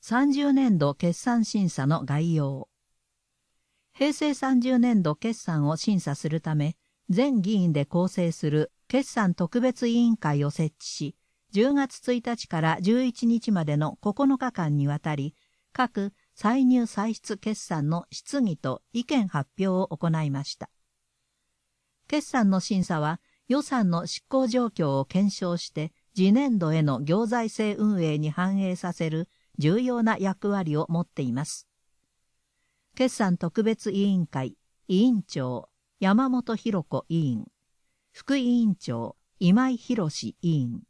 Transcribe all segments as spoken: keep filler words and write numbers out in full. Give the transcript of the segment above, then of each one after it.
さんじゅうねんど決算審査の概要。平成さんじゅうねんど決算を審査するため、全議員で構成する決算特別委員会を設置し、じゅうがつついたちからじゅういちにちまでのここのかかんにわたり、各歳入歳出決算の質疑と意見発表を行いました。決算の審査は予算の執行状況を検証して次年度への行財政運営に反映させる重要な役割を持っています。決算特別委員会委員長山本博子委員、副委員長今井博委員。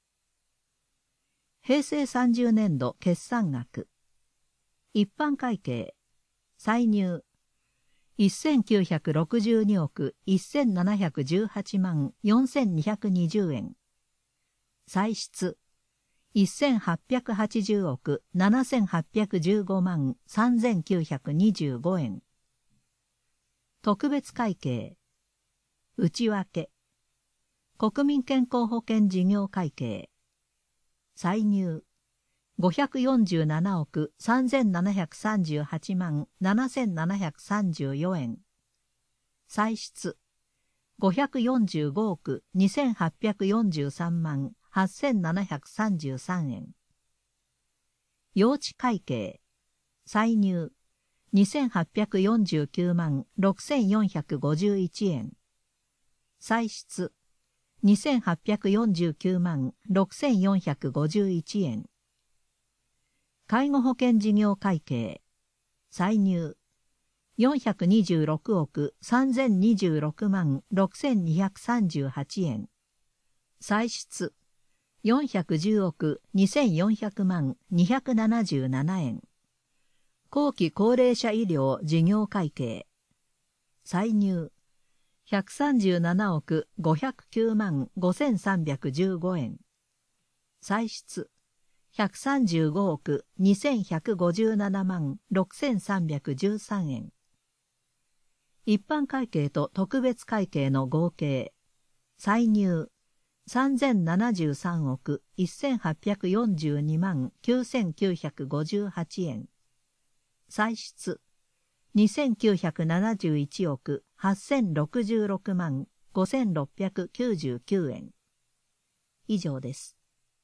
平成さんじゅうねんど決算額。一般会計歳入せんきゅうひゃくろくじゅうにおくせんななひゃくじゅうはちまんよんせんにひゃくにじゅうえん。歳出せんはっぴゃくはちじゅうおくななせんはっぴゃくじゅうごまんさんぜんきゅうひゃくにじゅうごえん。特別会計内訳国民健康保険事業会計歳入ごひゃくよんじゅうななおくさんぜんななひゃくさんじゅうはちまんななせんななひゃくさんじゅうよえん。歳出ごひゃくよんじゅうごおくにせんはっぴゃくよんじゅうさんまんはっせんななひゃくさんじゅうさんえん。用地会計歳入にせんはっぴゃくよんじゅうきゅうまんろくせんよんひゃくごじゅういちえん。歳出にせんはっぴゃくよんじゅうきゅうまんろくせんよんひゃくごじゅういちえん。介護保険事業会計歳入よんひゃくにじゅうろくおくさんぜんにじゅうろくまんろくせんにひゃくさんじゅうはちえん。歳出よんひゃくじゅうおくにせんよんひゃくまんにひゃくななじゅうななえん。後期高齢者医療事業会計歳入ひゃくさんじゅうななおくごひゃくきゅうまんごせんさんびゃくじゅうごえん。歳出ひゃくさんじゅうごおくにせんひゃくごじゅうななまんろくせんさんびゃくじゅうさんえん。一般会計と特別会計の合計歳入さんぜんななじゅうさんおくせんはっぴゃくよんじゅうにまんきゅうせんきゅうひゃくごじゅうはちえん。歳出にせんきゅうひゃくななじゅういちおくはっせんろくじゅうろくまんごせんろっぴゃくきゅうじゅうきゅうえん。以上です。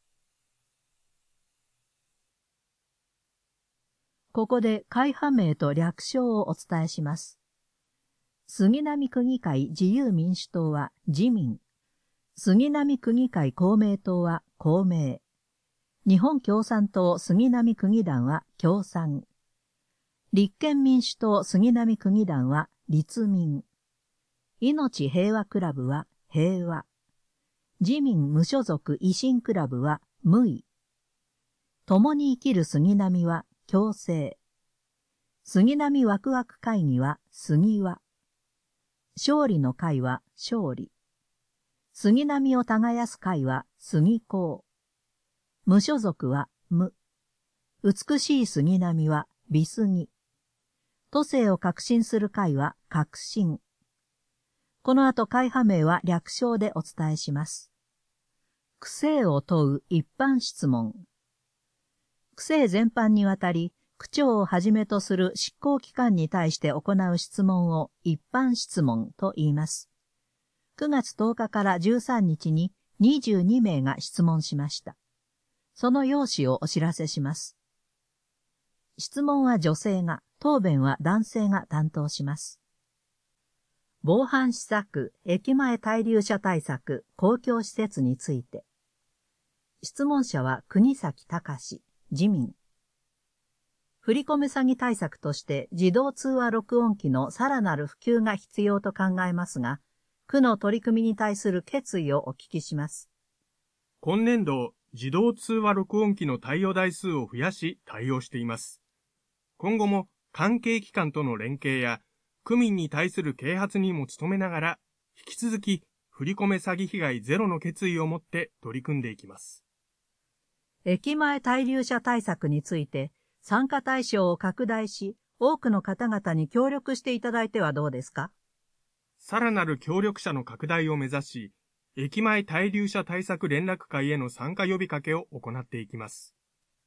ここで会派名と略称をお伝えします。杉並区議会自由民主党は自民。杉並区議会公明党は公明。日本共産党杉並区議団は共産。立憲民主党杉並区議団は立民。命平和クラブは平和。自民無所属維新クラブは無為。共に生きる杉並は共生。杉並ワクワク会議は杉和。勝利の会は勝利。杉並を耕す会は杉公。無所属は無。美しい杉並は美杉。都政を革新する会は革新。この後会派名は略称でお伝えします。区政を問う一般質問。区政全般にわたり、区長をはじめとする執行機関に対して行う質問を一般質問と言います。くがつとおかからじゅうさんにちににじゅうにめいが質問しました。その要旨をお知らせします。質問は女性が、答弁は男性が担当します。防犯施策、駅前滞留者対策、公共施設について。質問者は国崎隆、自民。振り込め詐欺対策として自動通話録音機のさらなる普及が必要と考えますが、区の取り組みに対する決意をお聞きします。 今年度、自動通話録音機の対応台数を増やし対応しています。今後も関係機関との連携や区民に対する啓発にも努めながら、引き続き振り込め詐欺被害ゼロの決意を持って取り組んでいきます。 駅前滞留者対策について、参加対象を拡大し、多くの方々に協力していただいてはどうですか？ さらなる協力者の拡大を目指し、駅前滞留者対策連絡会への参加呼びかけを行っていきます。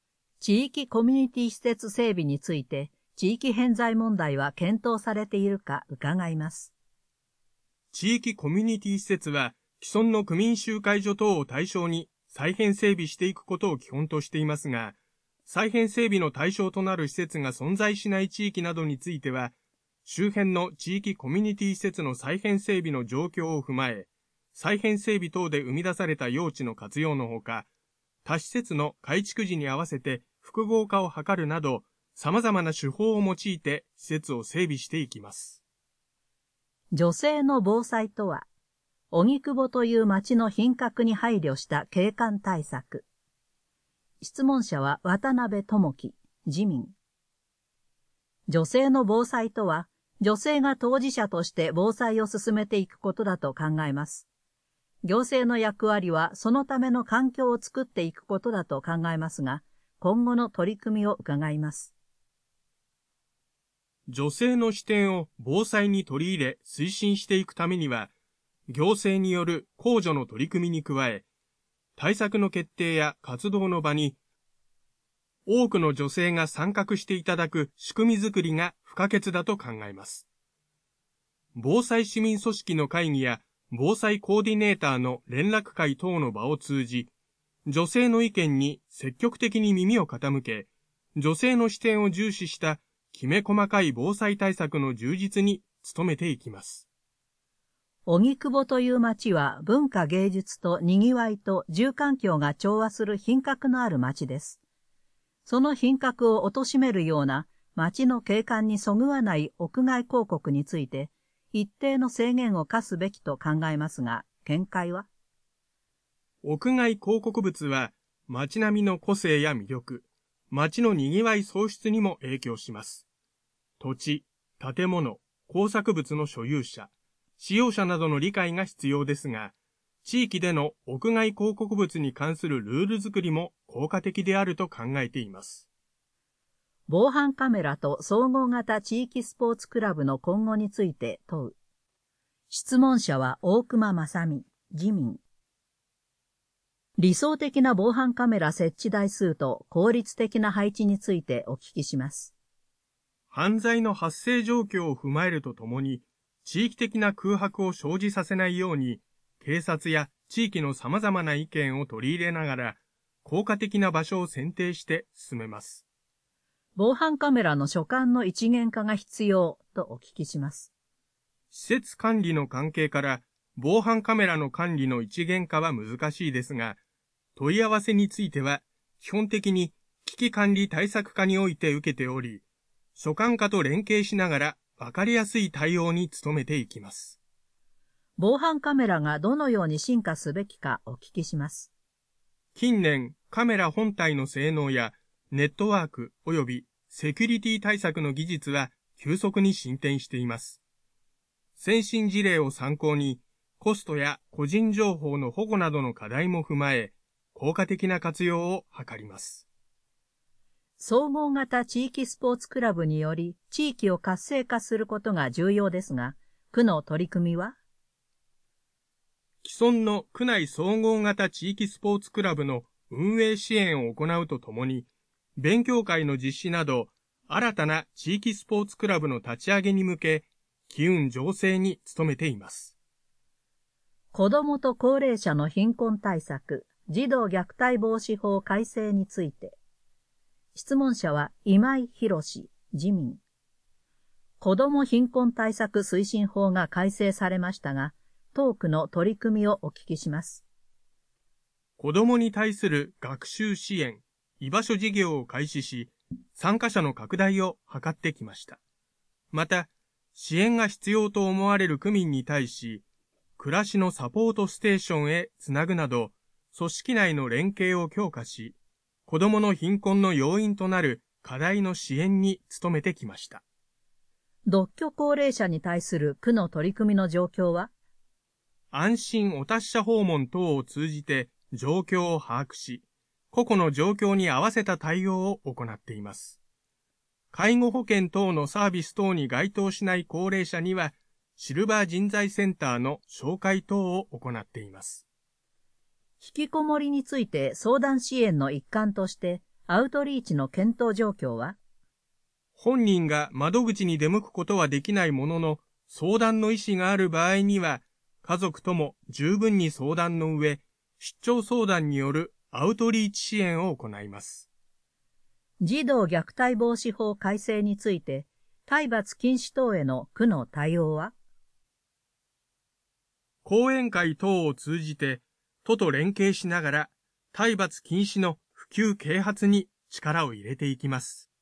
地域コミュニティ施設整備について、地域偏在問題は検討されているか伺います。 地域コミュニティ施設は、既存の区民集会所等を対象に再編整備していくことを基本としていますが、再編整備の対象となる施設が存在しない地域などについては、周辺の地域コミュニティ施設の再編整備の状況を踏まえ、再編整備等で生み出された用地の活用のほか、他施設の改築時に合わせて複合化を図るなど、様々な手法を用いて施設を整備していきます。 女性の防災とは、荻窪という町の品格に配慮した景観対策。質問者は渡辺智樹、自民。女性の防災とは、女性が当事者として防災を進めていくことだと考えます。行政の役割はそのための環境を作っていくことだと考えますが、今後の取り組みを伺います。 女性の視点を防災に取り入れ推進していくためには、行政による公助の取り組みに加え、対策の決定や活動の場に、多くの女性が参画していただく仕組みづくりが不可欠だと考えます。防災市民組織の会議や防災コーディネーターの連絡会等の場を通じ、女性の意見に積極的に耳を傾け、女性の視点を重視したきめ細かい防災対策の充実に努めていきます。 荻窪という町は文化芸術と賑わいと住環境が調和する品格のある町です。その品格を貶めるような町の景観にそぐわない屋外広告について一定の制限を課すべきと考えますが、見解は？ 屋外広告物は町並みの個性や魅力、町の賑わい創出にも影響します。土地、建物、工作物の所有者、使用者などの理解が必要ですが、地域での屋外広告物に関するルール作りも効果的であると考えています。 防犯カメラと総合型地域スポーツクラブの今後について問う。質問者は大隈正美、自民。理想的な防犯カメラ設置台数と効率的な配置についてお聞きします。 犯罪の発生状況を踏まえるとともに、地域的な空白を生じさせないように、警察や地域の様々な意見を取り入れながら、効果的な場所を選定して進めます。 防犯カメラの所管の一元化が必要とお聞きします。 施設管理の関係から、防犯カメラの管理の一元化は難しいですが、問い合わせについては、基本的に危機管理対策課において受けており、所管課と連携しながら、わかりやすい対応に努めていきます。 防犯カメラがどのように進化すべきかお聞きします。 近年、カメラ本体の性能やネットワーク及びセキュリティ対策の技術は急速に進展しています。先進事例を参考に、コストや個人情報の保護などの課題も踏まえ、効果的な活用を図ります。 総合型地域スポーツクラブにより地域を活性化することが重要ですが、区の取り組みは？ 既存の区内総合型地域スポーツクラブの運営支援を行うとともに、勉強会の実施など、新たな地域スポーツクラブの立ち上げに向け、機運醸成に努めています。 子どもと高齢者の貧困対策、児童虐待防止法改正について。質問者は今井博志、自民。子ども貧困対策推進法が改正されましたが、当区の取り組みをお聞きします。 子どもに対する学習支援、居場所事業を開始し、参加者の拡大を図ってきました。また、支援が必要と思われる区民に対し、暮らしのサポートステーションへつなぐなど、組織内の連携を強化し、子どもの貧困の要因となる課題の支援に努めてきました。 独居高齢者に対する区の取り組みの状況は？ 安心お達者訪問等を通じて状況を把握し、個々の状況に合わせた対応を行っています。介護保険等のサービス等に該当しない高齢者には、シルバー人材センターの紹介等を行っています。 引きこもりについて相談支援の一環として、 アウトリーチの検討状況は？ 本人が窓口に出向くことはできないものの、相談の意思がある場合には、家族とも十分に相談の上、出張相談によるアウトリーチ支援を行います。 児童虐待防止法改正について、体罰禁止等への区の対応は？ 講演会等を通じて、都と連携しながら、体罰禁止の普及啓発に力を入れていきます。